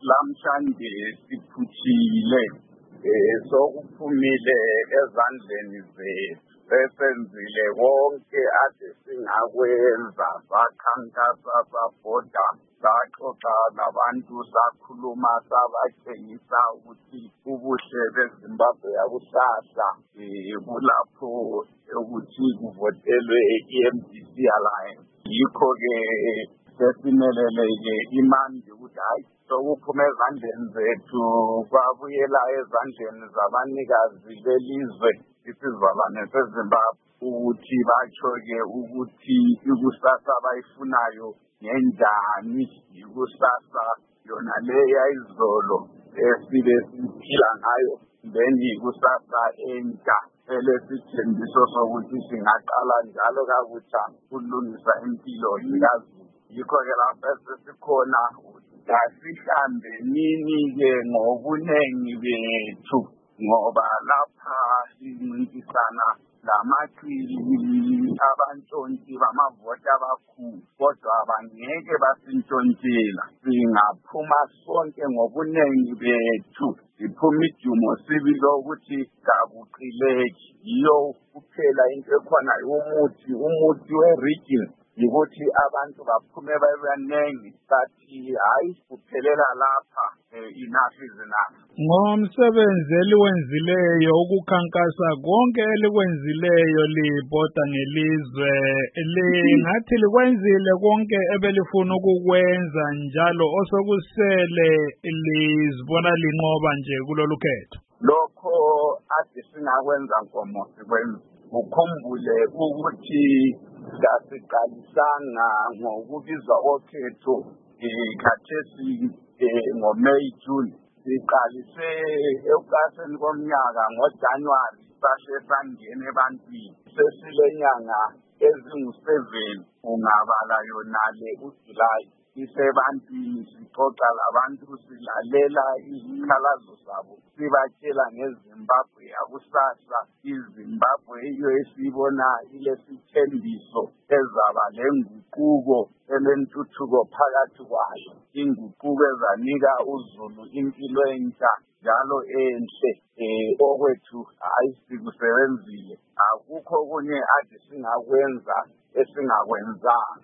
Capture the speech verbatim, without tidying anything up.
lamhlanje siphutshile sokuphumile ezandleni zethu sesenzile konke ade singakwenza sakhankasa sabhoda saxoxa labantu sakhuluma sabatshengisa ukuthi ubuhle beZimbabwe yakusasa kulapho ukuthi kuvotelwe i-M D C Alliance. Yikho-ke sesimelele-ke imandi ukuthi hayi sokuphume ezandleni zethu kwabuyela ezandleni zabanikazi belizwe isizalwane seZimbabwe ukuthi batsho-ke ukuthi ikusasa abayifunayo ngenjani ikusasa yona leya izolo esibe siphila ngayo then ikusasa entsha elesithembiso sokuthi singaqala njalo kabutsha ukulungisa impilo zikaZulu. Yikho-ke lapho sesikhona asihlambe nini-ke ngobunengi bethu ngoba lapha sincintisana lamaqili abantshontshi bamavoti abakhulu kodwa abangeke basintshontshela. Singaphuma sonke ngobunengi bethu siphuma ijumo sibilo ukuthi kabuqileki. Yiyo kuphela into ekhona umuthi umuthi we-region yikuthi abantu baphume babanengi bathi hayi kuphelela lapha enough is enough. Ngomsebenzi eliwenzileyo ukukhankasa konke elikwenzileyo libhoda ngelizwe lingathi likwenzile konke ebelifuna ukukwenza njalo osokusele lizibona linqoba nje kulolu khetho. Lokho ade singakwenza nkomo sikwenza ukhumbule ukuthi kasiqalisanga ngokubizwa kokhetho khathesi ngoMay June siqalise ekuqaseni komnyaka ngoJanuary sahle sangena ebantwini sesilenyanga ezingu-seven ungabala yonale uJuly isebantwini sixoxa labantu silalela izikhalazo zabo sibatshela ngeZimbabwe yakusasa iZimbabwe iyo esibona ilesithembiso ezaba lenguquko elentuthuko phakathi kwayo inguquko ezanika uZulu impilo entsha njalo enhle okwethu hayi sikusebenzile akukho kunye ade singakwenza esingakwenzanga.